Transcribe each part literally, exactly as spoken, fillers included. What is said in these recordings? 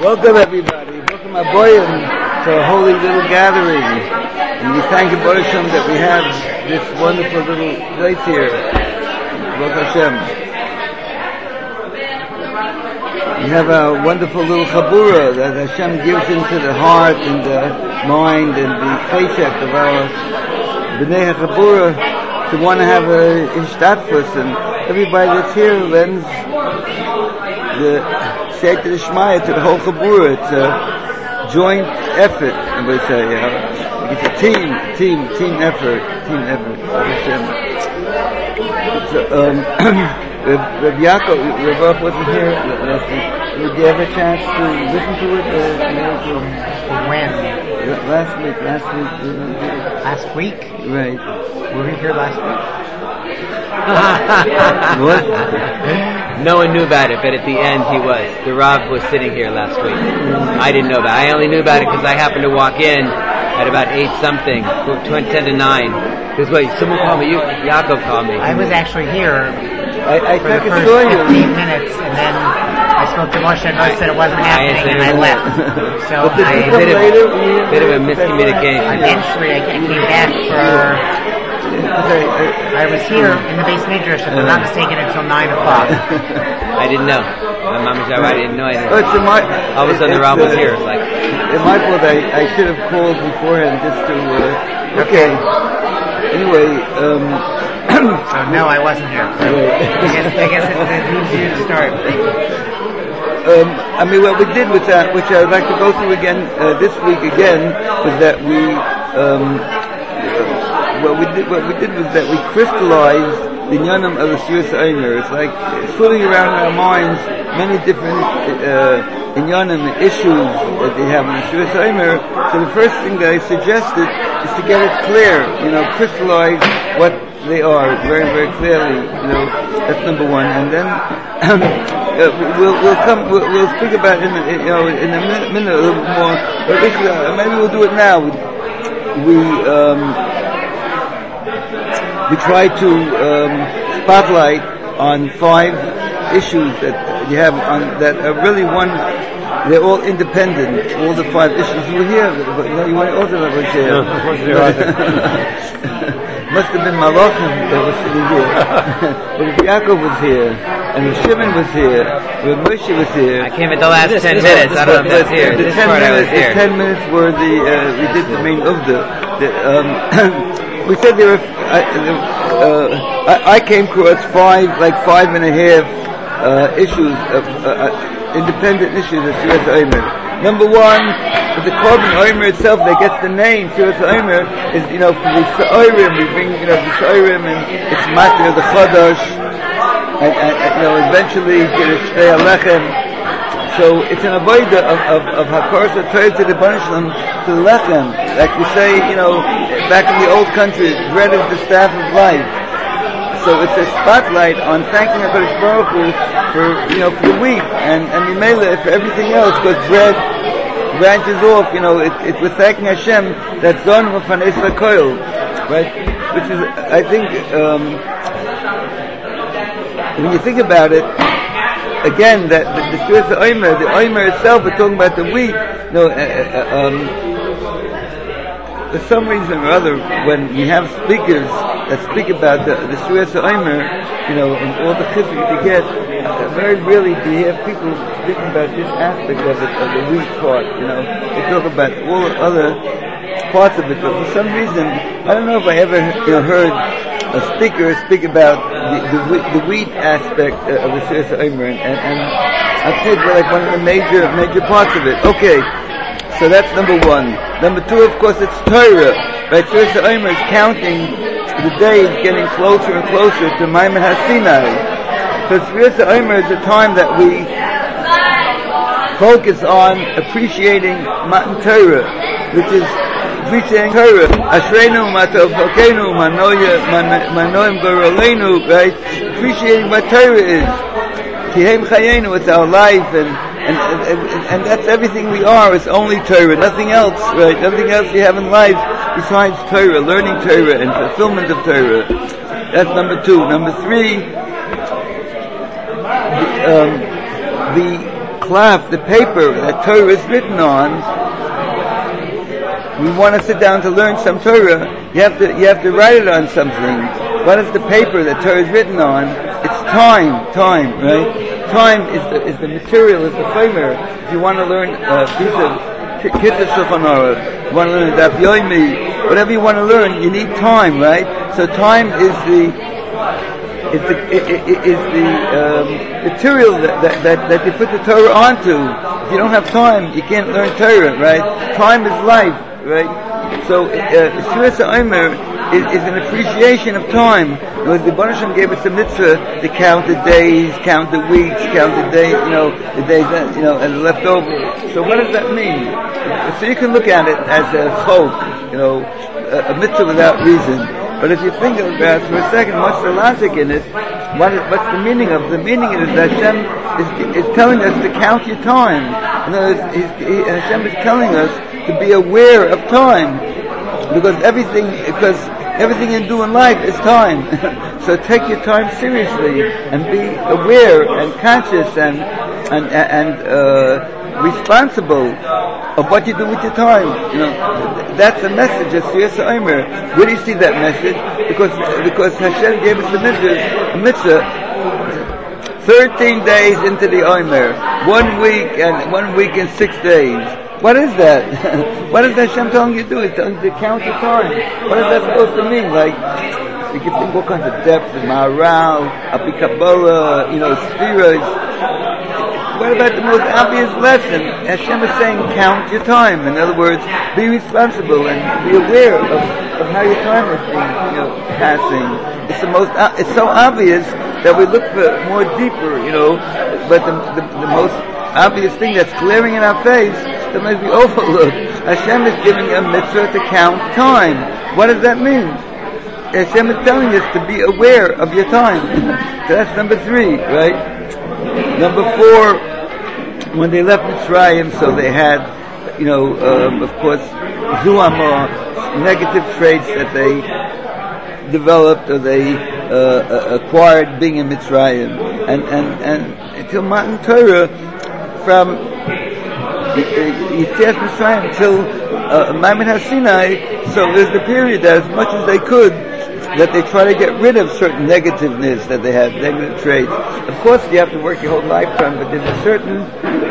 Welcome everybody, welcome Aboyim to a holy little gathering. And we thank the Baruch Hashem that we have this wonderful little place here. Baruch Hashem. We have a wonderful little chabura that Hashem gives into the heart and the mind and the cheshek of our B'nai HaChabura to want to have a ishtadfus, and everybody that's here lends the Sei'at D'Shmaya to the whole Chabura. It's a joint effort, I would say. You know? It's a team, team, team effort, team effort. So, um, Reb Yaakov, Reb Baruch wasn't here last week. Did you have a chance to listen to it? Uh, you know, when? Last week, last week. You know, last week? Right. Were we here last week? What? No one knew about it, but at the end he was. The Rav was sitting here last week. I didn't know about it. I only knew about it because I happened to walk in at about eight something, ten to nine. Because wait, someone called me. You, Yaakov called me. I was actually here I, I for the first fifteen minutes, and then I spoke to Moshe and Moshe said it wasn't happening, and I left. So I did a bit of a miscommunication. Eventually, I came back for. I was here in the base midrash, if I'm not mistaken, until nine o'clock. I didn't know. My mom was I didn't know anything. Oh, it's in my, all of a sudden the Rav was here. It's like in my fault. I, I should have called beforehand just to. Uh, okay. Anyway. Um, so no, I wasn't here. I guess I guess it's an easier to start. Um, I mean, what we did with that, which I would like to go through again uh, this week again, was that we. Um, What we did, what we did was that we crystallized the Inyanim of the Sfiras Omer. It's like floating around in our minds many different uh, Inyanim issues that they have in the Sfiras Omer. So the first thing that I suggested is to get it clear, you know, crystallize what they are very, very clearly. You know, that's number one. And then uh, we'll we'll come we'll, we'll speak about it in you know in a minute, minute a little bit more. But basically, uh, maybe we'll do it now. We. Um, We try to um, spotlight on five issues that you have on that are really one. They're all independent. All the five issues you were here, but you know you weren't also was here. No, of course you were. Must have been Malachim that was sitting here. But Yaakov was here, and Shimon was here, and Moshe was here. I came at the last ten minutes. I don't know if that's here. The This ten part minutes, I was here. The ten minutes were the uh, we did the main uvda. The, um, We said there were. I, uh, I, I came across five, like five and a half uh, issues, of, uh, uh, independent issues of Sfiras Omer. Number one, for the Korban Omer itself, that gets the name Sfiras Omer is, you know, for the Sa'orim, we bring, you know, the Sa'orim and it's Matir the Chodosh, and, and, and you know, eventually get a Shtei Alechem. So it's an avodah of of, of Hakaras HaTorah to the Banishlam to the Lechem. Like we say, you know, back in the old country, bread is the staff of life. So it's a spotlight on thanking HaKadosh Baruch Hu for, you know, for the wheat and and Mimela for everything else, because bread branches off. You know, it, it we're thanking Hashem that's done with Hanes HaKoil, right? Which is, I think, um, when you think about it. Again, that the Sfiras Omer, the Omer itself, we're talking about the wheat. No, uh, uh, um, for some reason or other, when we have speakers that speak about the, the Sfiras Omer, you know, and all the chizuk you get, uh, very rarely do you have people speaking about this aspect of it, of the wheat part. You know, they talk about all the other parts of it, but for some reason, I don't know if I ever, you know, heard a speaker speak about the, the, the wheat aspect uh, of the Sfiras Omer, and, and, and I think it's like one of the major major parts of it. Okay, so that's number one. Number two, of course, it's Torah. Right, Sfiras Omer is counting the days, getting closer and closer to Maimon HaSinai. So Sfiras Omer is a time that we focus on appreciating Matan Torah, which is appreciating Torah. Ashreinu matavokenu manoya manoim gorolenu, right? Appreciating what Torah is. Kihem chayenu, it's our life, and and, and and that's everything we are. It's only Torah, nothing else, right? Nothing else we have in life besides Torah, learning Torah and fulfillment of Torah. That's number two. Number three, the, um, the cloth, the paper that Torah is written on, we want to sit down to learn some Torah, you have to you have to write it on something. What is the paper that Torah is written on? It's time, time, right? Time is the is the material, is the framer. If you want to learn a piece of Kitzur Shulchan Aruch, you want to learn Daf Yomi, whatever you want to learn, you need time, right? So time is the is the is the um, material that, that that that you put the Torah onto. If you don't have time, you can't learn Torah, right? Time is life, right? So Sfiras HaOmer is, is an appreciation of time. The Baruch Hashem gave us a mitzvah to count the days, count the weeks, count the days, you know, the days that, you know, and left over. So what does that mean? So you can look at it as a chok, you know, a, a mitzvah without reason. But if you think about it for a second, what's the logic in it? What is, what's the meaning of it? The meaning is that Hashem is, is telling us to count your time. In other words, he's, he, Hashem is telling us to be aware of time. Because everything, because everything you do in life is time. So take your time seriously and be aware and conscious and and and uh, responsible of what you do with your time. You know, that's a message of Sfiras HaOmer. Where do you see that message? Because because Hashem gave us a mitzvah, a mitzvah thirteen days into the Omer, one week and one week and six days. What is that? What is Hashem telling you to do? It's telling you to count your time. What is that supposed to mean? Like, you can think all kinds of depths, Maharal, Api Kabbalah, you know, spheres. What about the most obvious lesson? Hashem is saying, count your time. In other words, be responsible and be aware of, of how your time is being, you know, passing. It's the most, uh, it's so obvious that we look for more deeper, you know, but the, the, the most obvious thing that's glaring in our face that might be overlooked. Hashem is giving a mitzvah to count time. What does that mean? Hashem is telling us to be aware of your time. So that's number three, right? Number four, when they left Mitzrayim, so they had, you know, um, of course, Zuamah, negative traits that they developed or they uh, acquired being in Mitzrayim. And, and, and until Matan Torah, from Yetzias Mitzrayim until uh, Maimon HaSinai, so there's the period that as much as they could, that they try to get rid of certain negativeness that they had, negative traits. Of course, you have to work your whole lifetime, but there's a certain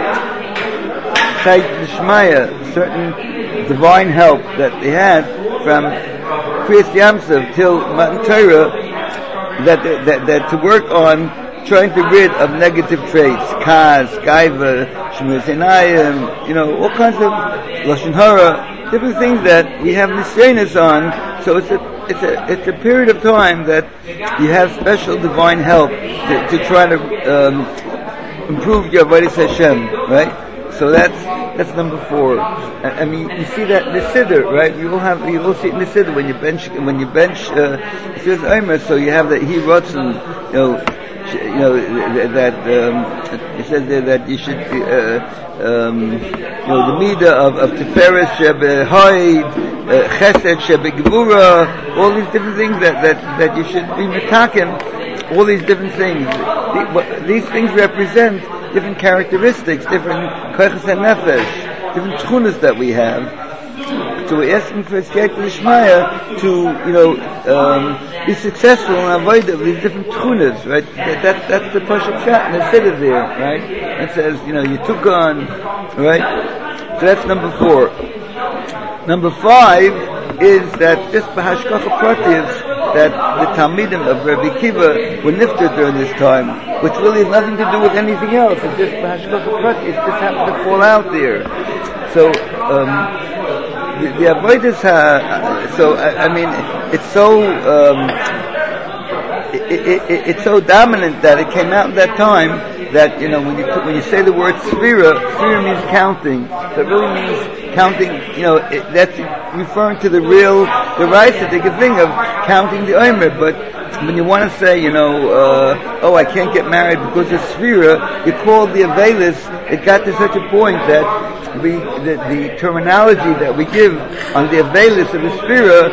Chayt L'Shmaya, certain divine help that they had from Kriyas Yamsov till Matan Torah, that, that, that to work on trying to rid of negative traits, Kaz, Gaiva, Shemir Zenayim, you know, all kinds of Lashon Hara, different things that we have nisyanis on. So it's a it's a it's a period of time that you have special divine help to, to try to um, improve your Avodas Hashem, right? So that's that's number four. I, I mean, you see that in the Siddur, right? You will have you will see it in the Siddur when you bench when you bench uh, Sfiras HaOmer. So you have that he Ratzon, you know. You know that um, it says there that you should, uh, um, you know, the midah of of Tiferes shebehoid, Chesed shebegvura, all these different things that that that you should be metaken, all these different things. These things represent different characteristics, different koyches hanefesh, different tchunas that we have. So we're asking for Siyata L'Shmaya to, you know, um, be successful in avoid of these different tchunas, right? That, that, that's the Pashup Shat and the Siddur there, right? It says, you know, you took on, right? So that's number four. Number five is that just B'Hashgacha Pratis, that the Talmidim of Rabbi Kiva were nifted during this time, which really has nothing to do with anything else. It's just B'Hashgacha Pratis, it just happened to fall out there. So, um, The, the avodas, uh, so I, I mean, it's so um, it, it, it, it's so dominant that it came out at that time that, you know, when you when you say the word sphira, sphira means counting. So it really means counting. You know, it, that's referring to the real the raisa thing of counting the omer. But when you want to say, you know, uh, oh, I can't get married because of sphira, you call the avelis. It got to such a point that we, the, the terminology that we give on the avelis of the sphira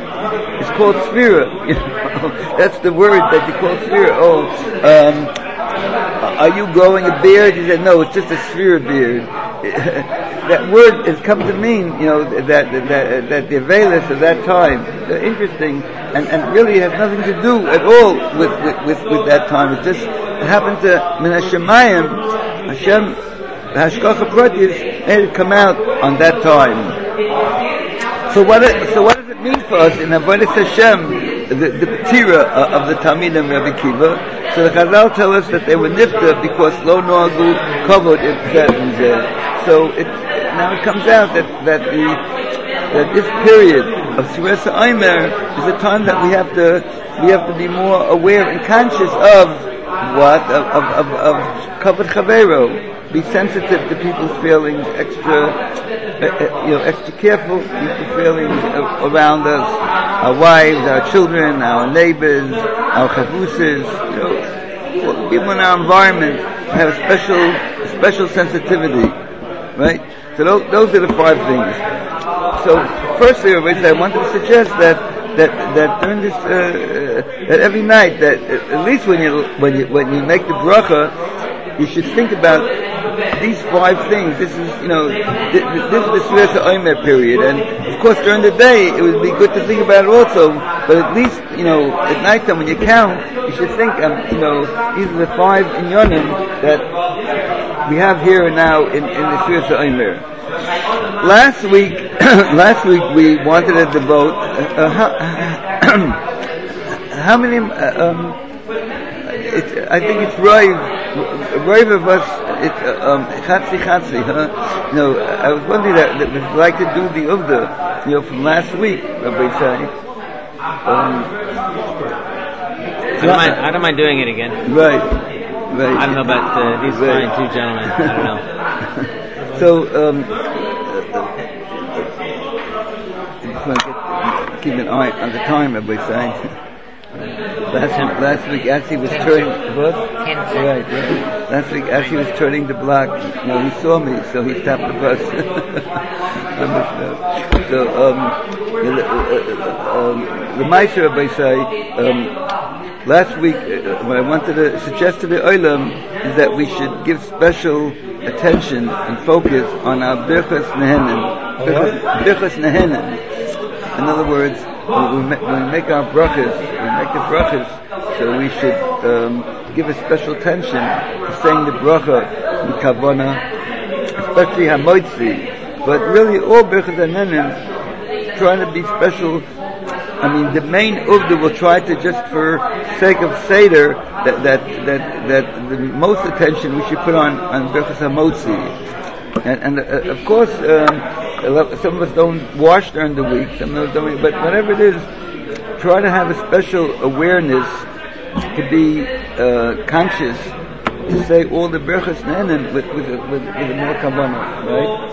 is called sphira. You know, that's the word that you call sphira. Oh, um, are you growing a beard? He said, no, it's just a sphere beard. That word has come to mean, you know, that that that the Avelis of that time, they're interesting, and, and really has nothing to do at all with with, with, with that time. It just happened to Min Hashemayim, Hashem, the Hashgacha Pratis, made it come out on that time. So what? It, so what does it mean for us in Avodas Hashem, the the Tira of the Talmidim Rabbi Kiva? So the Chazal tell us that they were nifta because lo noagu covered in there. So it now it comes out that that the that this period of Sfiras Omer is a time that we have to we have to be more aware and conscious of what of of of, of kavod chavero. Be sensitive to people's feelings, extra, uh, you know, extra careful. People's feelings uh, around us, our wives, our children, our neighbors, our chavuses. You know, people in our environment have a special, special sensitivity, right? So those, those are the five things. So, firstly, I wanted to suggest that that that during this, uh, uh, that every night, that at least when you when you when you make the bracha, you should think about these five things. This is, you know, this, this is the Sfiras Omer period, and of course during the day it would be good to think about it also. But at least, you know, at night time when you count, you should think, um, you know, these are the five inyanim that we have here and now in, in the Sfiras Omer. Last week, last week we wanted to devote uh, how, how many? Uh, um, it's, I think it's right. Right of us, it's um, chatzi chatzi, huh? You know, I was wondering that, that we'd like to do the uvda, you know, from last week, Rabbi Shai. Um, I don't mind. I don't mind doing it again. Right, right. I don't know about uh, these right. fine two gentlemen. I don't know. So, um, I just want to get, keep an eye on the time, Rabbi Shai. Last, last week, as he was turning, what? Right, right. Last week, as he was turning the block, you know, he saw me, so he stopped the bus. So, um, the, uh, um, the Meiser Rabbi say, um, last week, uh, what I wanted to suggest to the Olam is that we should give special attention and focus on our Birchas Nehenim. Birchas Nehenim. In other words, when we, make, when we make our brachas, we make the brachas, so we should um, give a special attention to saying the bracha in kavana, especially hamoitzi. But really, all brachas nehenim trying to be special. I mean, the main uvda will try to, just for sake of seder, that that that that the most attention we should put on on brachas hamotzi. And, and uh, of course, um, some of us don't wash during the week, some of us don't, but whatever it is, try to have a special awareness to be uh, conscious, to say all the berachos nehenim with with with, with a more kavanah, right?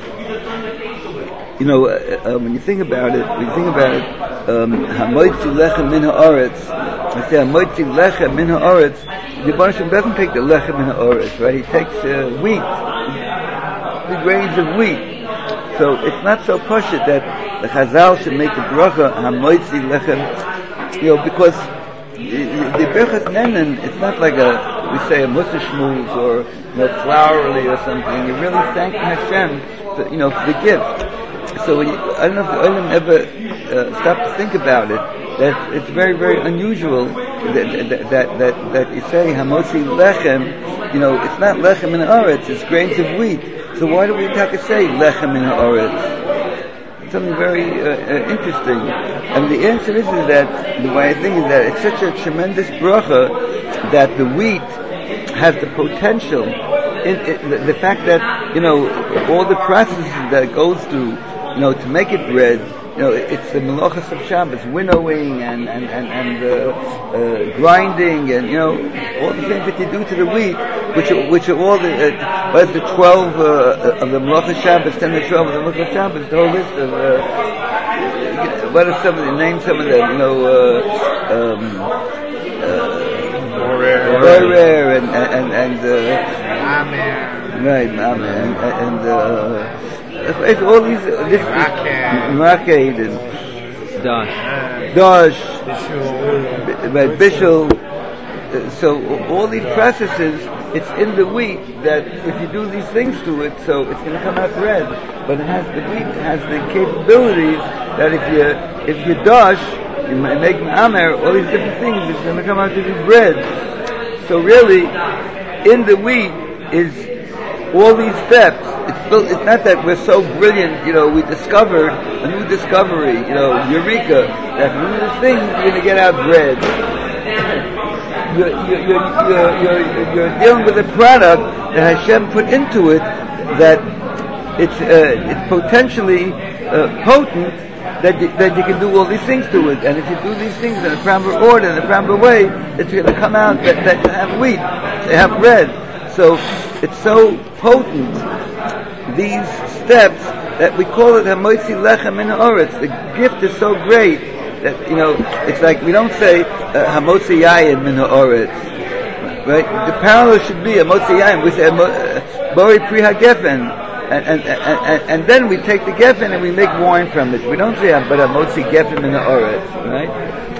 You know, uh, uh, when you think about it, when you think about it, hamoitzi lechem min haaretz. I say hamoitzi lechem min haaretz. The Baruch Hashem doesn't take the lechem min haaretz, right? He takes uh, wheat. The grains of wheat. So it's not so pashut that the Chazal should make the bracha hamoitzi lechem, you know, because the, the berachos nehenim, it's not like a, we say a mussar shmuz or, you know, flourily or something. You're really thanking Hashem for, you know, for the gift. So when you, I don't know if the Olam ever uh, stopped to think about it, that it's very, very unusual that that that that, that you say hamotzi lechem. You know, it's not lechem in haaretz; it's grains of wheat. So why do we have to say lechem in haaretz? It's something very uh, uh, interesting. And the answer is, is that the way I think is that it's such a tremendous bracha that the wheat has the potential. In, in the, the fact that, you know, all the processes that it goes through, you know, to make it bread, you know, it's the melachas of Shabbos, winnowing and and and, and uh, uh, grinding, and you know, all the things that you do to the wheat, which are, which are all the uh, what is the twelve uh, of the melachas Shabbos, ten to twelve of the melachas Shabbos, the whole list of uh, what are some of the name some of them, you know, uh, um, uh, Borer and and and uh, Amen. Right, Amen, and, and uh, it's all these, uh, this Rakeh and Dosh, Dosh, right, Bishul, uh, so all these processes, it's in the wheat that if you do these things to it, so it's going to come out red. But it has the wheat has the capabilities that if you if you dash, you make amer, all these different things, it's going to come out to be bread. So really, in the wheat is all these steps. It's, built, it's not that we're so brilliant, you know, we discovered a new discovery, you know, eureka, that one of the things you're going to get out bread. You're, you're, you're, you're, you're, you're dealing with a product that Hashem put into it that it's, uh, it's potentially uh, potent, that you, that you can do all these things to it. And if you do these things in a proper order, in a proper way, it's going to come out that, that you have wheat, you have bread. So it's so potent, these steps, that we call it Hamoitzi Lechem Min Haaretz. The gift is so great that, you know, it's like we don't say uh, Hamotzi Yayin Min Haaretz, right? The parallel should be Hamotzi Yayin. We say Bori Pri HaGefen, and and, and and then we take the gefen and we make wine from it. We don't say but Hamotzi Gefen Min Haaretz, right?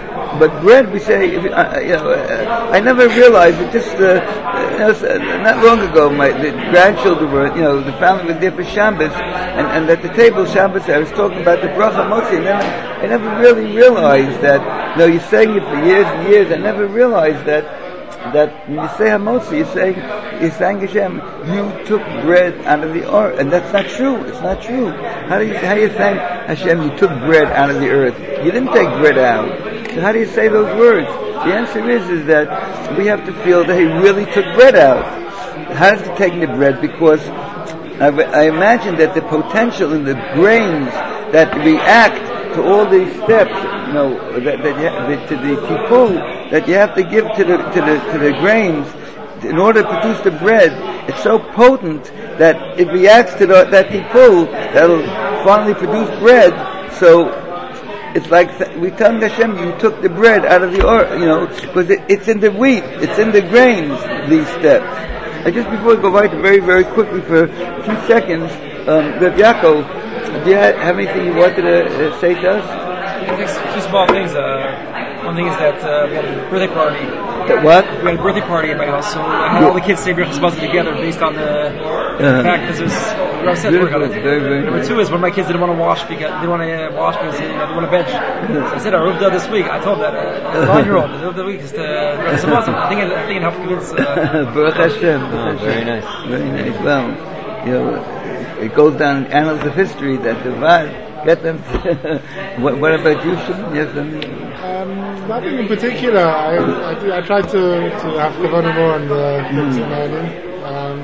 But bread, we say, uh, you know, uh, I never realized it. Just uh, you know, not long ago, my the grandchildren were, you know, the family was there for Shabbos, and, and at the table Shabbos, I was talking about the bracha motzi, and then I, I never really realized that. You know, you're saying it for years and years. I never realized that that when you say hamotzi, you're saying you're saying Hashem, you took bread out of the earth, and that's not true. It's not true. How do you how do you thank Hashem? You took bread out of the earth. You didn't take bread out. So how do you say those words? The answer is is that we have to feel that he really took bread out. How is he taking the bread? Because I, I imagine that the potential in the grains that react to all these steps, you know, that, that you have, the, to the tikkun that you have to give to the to the to the grains in order to produce the bread, it's so potent that it reacts to the, that tikkun that'll finally produce bread. So it's like we tell Hashem, you took the bread out of the or, you know, because it, it's in the wheat, it's in the grains. These steps. I just before we go right, very very quickly for a few seconds, um, Reb Yaakov, do you have anything you wanted to uh, say to us? Just two small things. Uh, one thing is that uh, we had a birthday party. That what? We had a birthday party at my house, so I had all the kids say Birchas Mazon together based on the uh-huh. fact that there's we were upset work on it. Very, very Number nice. two is when my kids didn't want to wash because they didn't want to uh, wash because they didn't want to bench. So I said, I Ruvda this week. I told that uh, nine-year-old, the Ruvda week is the Birchas Mazon. I think it, I think it helped convince. Uh, Baruch Hashem. Oh, very nice. Very nice. Well, you know, it goes down in annals of history that the Vad get them. To what, what about you, Shimon? Yes, um, Um, nothing in particular. I I, do, I try to, to have kavanah more on the kids and learning. Um,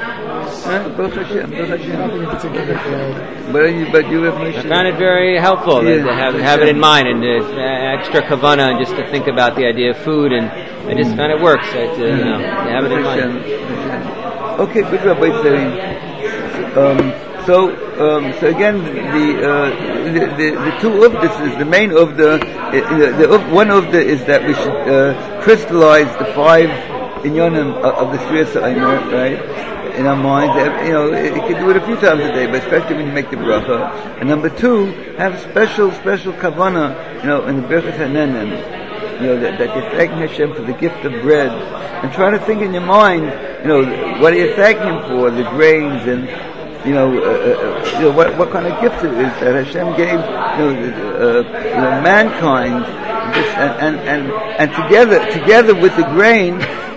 uh, Baruch Hashem, Baruch Hashem. nothing in particular. Uh, But you, but you have I found it very helpful Yeah. to have have it in mind and uh, extra kavanah and just to think about the idea of food, and I just found it works. So to, you know, to have it in mind. Okay, good Rabbi Tzari. Um, so, um, so again, the, uh, the, the the two uvdas, the main uvda, uh, the, the uv, one uvda is that we should uh, crystallize the five inyonim of, of the Shriyas Eimer, right, in our minds. You know, you can do it a few times a day, but especially when you make the bracha. And number two, have special, special kavanah, you know, in the Birchas Hanenim. You know, that, that you're thanking Hashem for the gift of bread, and try to think in your mind, you know, what are you thanking Him for? The grains, and you know, uh, uh, you know what what kind of gift it is that Hashem gave, you know, uh, you know mankind, this, and, and and and together together with the grain,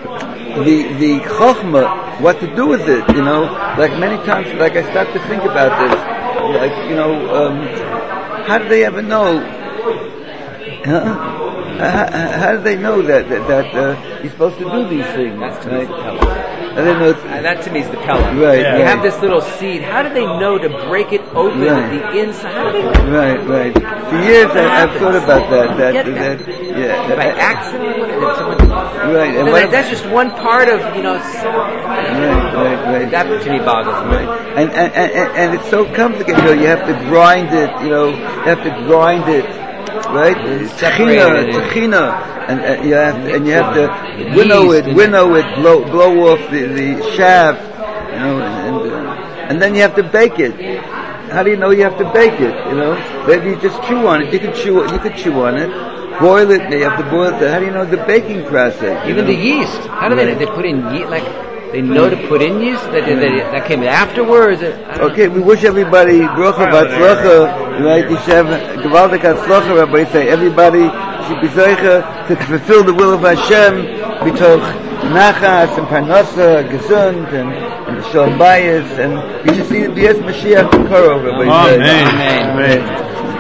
the the chokhmah, what to do with it? You know, like many times, like I start to think about this, like you know, um, how do they ever know? Huh? How, how do they know that that, that uh, you're supposed to do these things? That's to Right? me the Pella. I don't know. Uh, that to me is the Pella. Right, Yeah. You right. have this little seed. How do they know to break it open Right. at the inside? How do they know? Right, right. For years I, I've thought about that. That, Get that, that. yeah. By that- accident? Did someone... Right, and No, what, that- that's just one part of, you know, so, right, right, right. that to me boggles me. Right. And, and, and, and it's so complicated, you know, you have to grind it, you know, you have to grind it, right? Separate Tachina, it. tachina, and, and you have to, and you have to winnow Yeast it, and- winnow it, blow, blow off the, the shaft, you know, and, and, uh, and then you have to bake it. How do you know you have to bake it? You know, maybe you just chew on it. You can chew, you can chew on it. boil it. You have to boil it. How do you know the baking process? Even know? the yeast. How do they? They put in yeast like they know to put in yeast. That that, that came afterwards. Okay, we wish everybody bracha v'atzlacha. Right, Yishev Gevaldik Hatzlacha. Rabbi say everybody should be zeicha to fulfill the will of Hashem b'toch nachas and parnasa, gesund and and shalom bayis, and you should see the Bias Mashiach Karov. Rabbi say. Amen. Amen.